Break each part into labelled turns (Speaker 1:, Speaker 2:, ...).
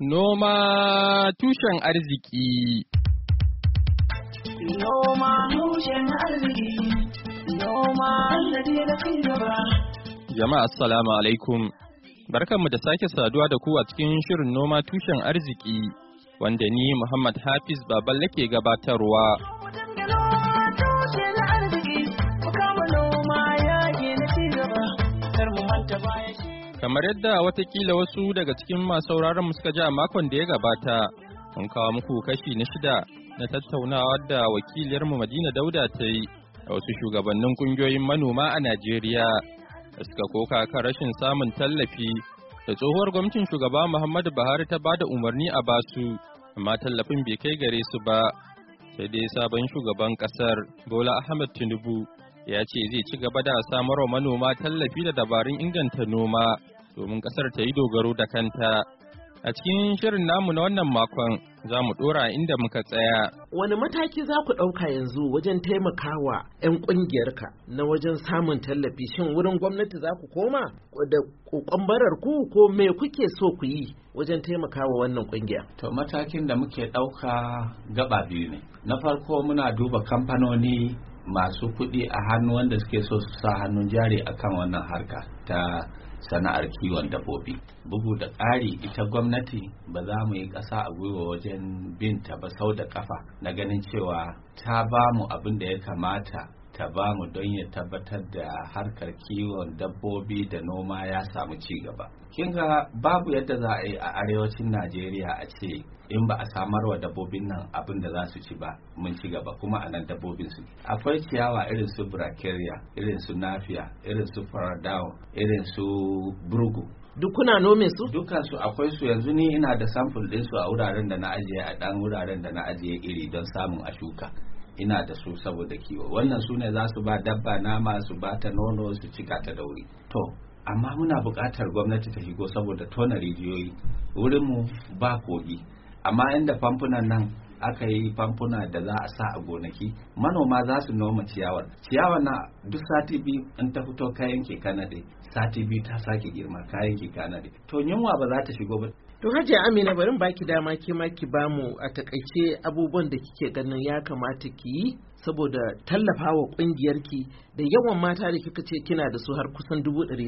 Speaker 1: Noma tushen arziki.
Speaker 2: Noma tushen arziki. Noma sannadi da cigaba.
Speaker 1: Jama'a assalamu alaikum. Barkanmu da sake saduwa da ku a cikin shirin noma tushen arziki wanda ni Muhammad Hafiz Baballe ke gabatarwa. Kamar yadda watakila wasu daga cikin masu sauraron mu suka ji a makon da ya gabata, mun kawo muku kashi na 6 na tattaunawa da wakiliyarmu Madina Dauda ta yi da wasu shugabannin kungiyoyin manoma a Najeriya da suka koka kan rashin samun tallafi da tsohuwar gwamnatin shugaba Muhammadu Buhari ta bada umarni a basu, amma tallafin bai kai gare su ba. Sai dai sabon shugaban kasar Bola Ahmed Tinubu ya ce zai ci gaba da samarwa manoma tallafi da dabarun inganta noma domin kasar ta yi dogaro da kanta. A cikin shirin namu na wannan makon za mu dora inda muka tsaya.
Speaker 3: Wani mataki za ku ɗauka yanzu wajen taimakawa 'yan ƙungiyarka na wajen samun tallafi? Shin wurin gwamnati za ku koma da ƙoƙon barar ku ko me kuke so ku yi wajen taimakawa wannan ƙungiya?
Speaker 4: To matakin da muke ɗauka gaba biyu ne. Na farko muna duba kamfanoni masu kuɗi a hannu wanda suke so su sa hannun jari akan wannan harka ta sana'ar kiwon dabbobi. Bugu da ƙari ita gwamnati ba za mu yi ƙasa a gwiwa wajen binta ba sau da ƙafa na ganin cewa ta ba mu abin da ya kamata ta ba mu don ya tabbatar da harkar kiwon dabbobi da noma ya samu ci gaba. Kin ga babu yadda za a yi a arewacin Najeriya a ce in ba a samar wa dabbobin nan abin da za su ci ba mun ci gaba, kuma a nan dabbobin su akwai ciyawa irin su bracharia, irin su nafiya, irin su faradawa, irin su burgu.
Speaker 3: Duk kuna nome su?
Speaker 4: Dukkan su akwai su. Yanzu ni ina da sample din su a wuraren da na ajiye, a dan wuraren da na ajiye iri don samun a shuka. Ina da su saboda kiwo. Wannan su ne za su ba dabba nama, su ba ta nono, su cika ta da wuri. To amma muna buƙatar gwamnati ta shigo saboda tona rijiyoyi. Wurinmu ba kogi, amma inda famfunan nan aka yi famfuna da za a sa a gonaki, manoma za su noma ciyawar na duk sati biyu in ta fito kayan ke kanade, sati biyu ta sake girma kayan ke kanade, to yunwa ba za ta shigo ba.
Speaker 3: To Hajiya Amina, bari baki dama ki ma ki bamu a takaice abubuwan da kike ganin ya kamata ki yi saboda tallafawa kungiyarki da yawan mata da kika ce kina da su har kusan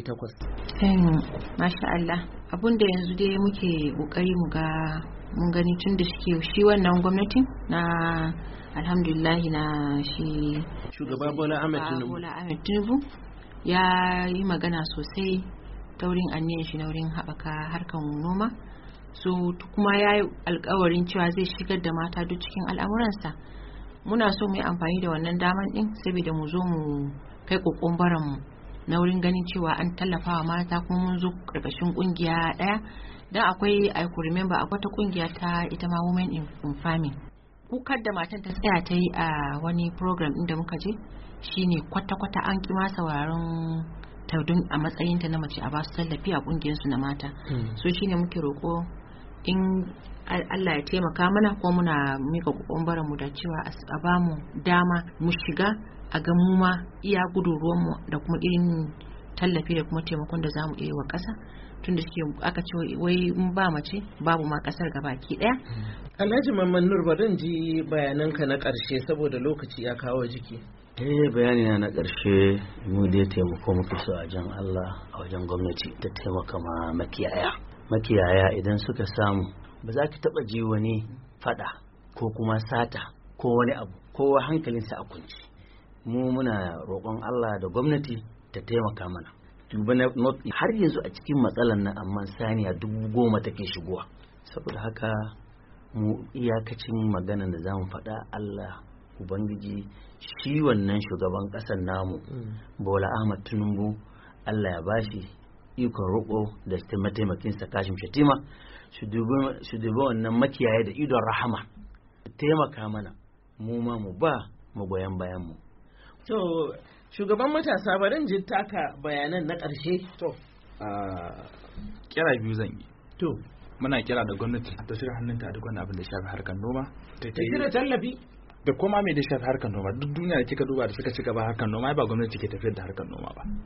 Speaker 3: 800.
Speaker 5: Masha Allah, abun da yanzu dai muke kokari mu ga mun gani tun da shi wannan gwamnatin na alhamdulillahi na shi
Speaker 3: shugaba Bola Ahmed
Speaker 5: Tinubu ya yi magana sosai ta wurin aniyar shi na wurin haɓaka harkar noma, so kuma ya yi alkawarin cewa zai shigar da mata duk cikin al'amuransa. Muna so mu yi amfani da wannan daman din saboda mu zo mu kai kokon baranmu na wurin ganin cewa an tallafawa mata, kuma mun zo karkashin kungiya daya. Dan akwai I could remember akwai ta kungiya ta ita ma Women in Farming. Kukar da matan ta tsaya ta yi a wani program din da muka je shine kwata-kwata an kima sauraron ta don a matsayinta na mace a ba su tallafi a kungiyarsu na mata. So shine muke roko in Allah ya taimaka mana, ko muna mika kokarin mu da cewa a ba mu dama mu shiga a ga mu ma iya gudunruwan mu da kuma irin tallafi da kuma taimakon da zamu iya wa ƙasa, tunda shi aka ce wai in ba mace babu ma ƙasar gabaki daya.
Speaker 3: Alhaji Mamman Nur, barin ji bayananka na ƙarshe saboda lokaci ya kawo jiki.
Speaker 6: Bayani na ƙarshe, mu dai taimako muke so a jan Allah, a wajen gwamnati ta taimaka ma makiyaya idan suka samu, ba za ki taba ji wani fada ko kuma sata ko wani abu, kowa hankalinsa a kunci. Mu muna roƙon Allah da gwamnati ta taimaka mana. Har yanzu a cikin matsalan nan amma saniya 10,000 take shigowa. Saboda haka mu iyakacin maganar da zamu faɗa, Allah Ubangiji shi wannan shugaban ƙasar namu Bola Ahmed Tinubu, Allah ya bashi ikon roƙo da mataimakinsa Kashim Shettima su dubi wannan makiyaya da idon rahama, taimaka mana mu ma mu ba magoyan bayan mu.
Speaker 3: To shugaban matasa, barin jin taka bayanan na ƙarshe.
Speaker 7: To kira biyu zan yi.
Speaker 3: To
Speaker 7: muna kira da gwamnati ta shirya hannunta a duk wani abin da shafi harkar noma,
Speaker 3: ta shirya tallafi
Speaker 7: da kuma mai da shafi harkar noma. Duk duniya da kika duba da suka ci gaba harkar noma, ba gwamnati ke tafiyar da harkar noma ba.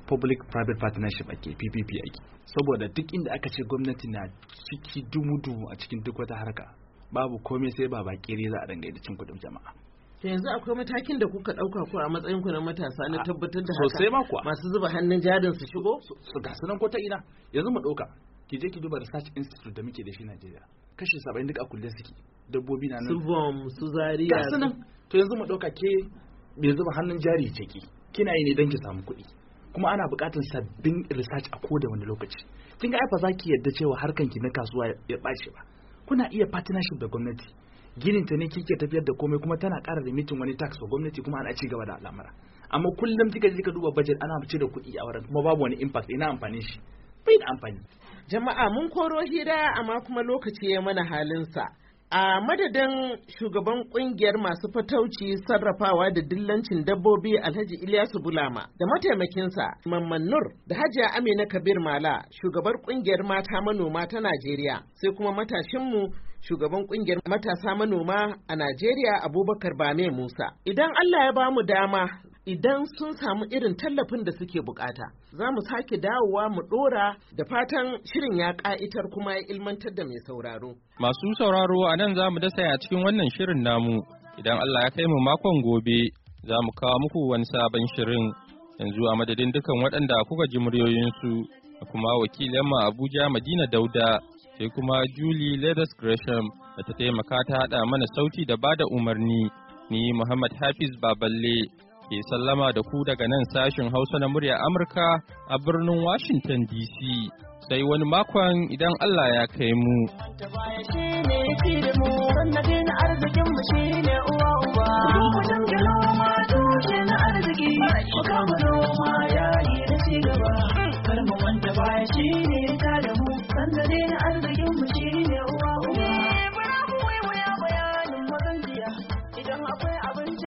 Speaker 7: public private partnership ake PPP ake, saboda duk inda aka ce gwamnati na ciki dumu-dumu a cikin duk wata harka babu komai sai ba bakire za a dinga da cin kuɗin jama'a.
Speaker 3: To yanzu akwai matakin da kuka ɗauka ko a matsayin ku na matasa na tabbatar da haka
Speaker 7: sosai ma kuwa
Speaker 3: masu zuba hannun jarin su shigo
Speaker 7: su ga sunan ko ta ina. Yanzu mu ɗauka ki je ki duba research institute da muke da shi Najeriya, kashi 70 duk a kulle suke, dabbobi na nan
Speaker 3: su bom su zaria
Speaker 7: ga sunan. To yanzu mu ɗauka ke bai zuba hannun jari ce kina yi ne don ki samu kuɗi, kuma ana buƙatar sabbin research a koda wani lokaci. Kin ga ai fa zaki yadda cewa harkan ki na kasuwa ya ɓace ba. Kuna iya partnership da gwamnati, ginin ta ne kike tafiyar da komai kuma tana ƙara limitin wani tax wa gwamnati kuma ana ci gaba da al'amura. Amma kullum kika je ka duba budget ana fice da kuɗi a wurin kuma babu wani impact, ina amfanin shi? Bai da amfani.
Speaker 3: Jama'a mun koro hira amma kuma lokaci ya mana halinsa. A madadin shugaban kungiyar masu fatauci, sarrafawa da dillancin dabbobi Alhaji Ilyasu Bulama da mataimakinsa Mamman Nur da Hajiya Amina Kabir Mala, shugabar kungiyar mata manoma ta Najeriya, sai kuma matashinmu shugaban kungiyar matasa manoma a Najeriya Abubakar Bame Musa. Idan Allah ya bamu dama, idan sun samu irin tallafin da suke bukata, za mu sake dawowa mu dora da fatan shirin ya ka'itar kuma ya ilmantar da mai sauraro.
Speaker 1: Masu sauraro a nan za mu dasa a cikin wannan shirin namu, idan Allah ya kai mu makon gobe za mu kawo muku wani sabon shirin. Yanzu a madadin dukan waɗanda kuka ji muryoyinsu da kuma wakilanmu Abuja Madina Dauda, sai kuma Julie Leathers Gresham da ta taimaka ta haɗa mana sauti da bada umarni, ni Muhammad Hafiz Baballe ke sallama da ku daga nan sashin Hausa na murya Amurka a birnin Washington DC. Sai wani makon idan Allah ya kai mu.